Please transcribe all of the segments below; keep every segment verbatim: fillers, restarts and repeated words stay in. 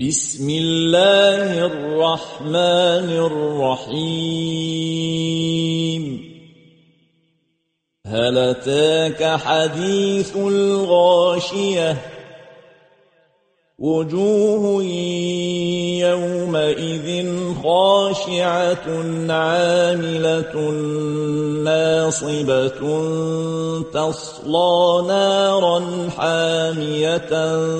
بسم الله الرحمن الرحيم هل أتاك حديث الغاشية وجوه يومئذ خاشعة عاملة ناصبة تصلى نارا حامية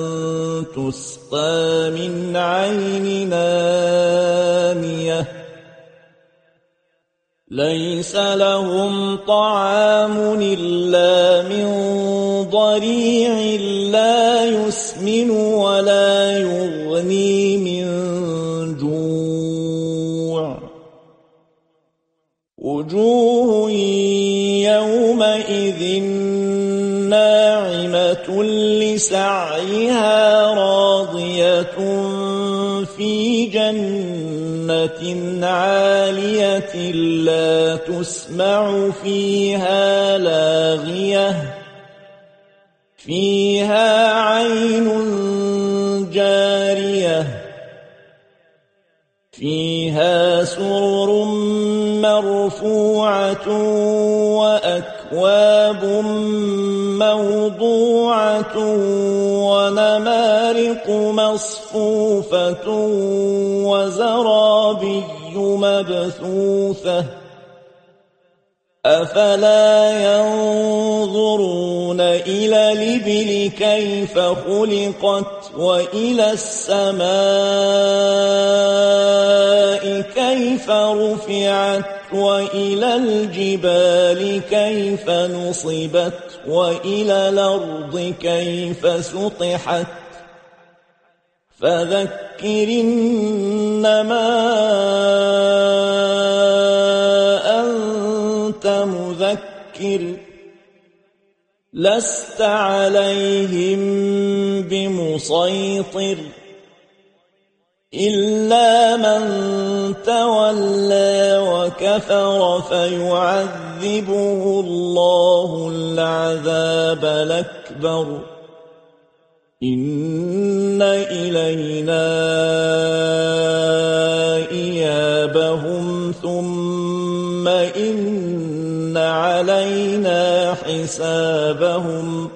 تسقى من عين آنية ليس لهم طعام إلا من ضريع لا يسمن ولا يغني من جوع وجوه يومئذ ناعمة لسعيها راضية في جنة عالية لا تسمع فيها لاغية فيها عين جارية فيها سرر مرفوعة وأكواب موضوعة ونمارق مصفوفة وزرابي مبثوثة أفلا ينظرون إلى الإبل كيف خلقت وإلى السماء كيف رفعت وإلى الجبال كيف نصبت وإلى الأرض كيف سطحت فذكر إنما أنت مذكر لست عليهم بمسيطر إلا من تولى وكفر فيعذبه الله العذاب الأكبر إن إلينا إيابهم ثم إن علينا حسابهم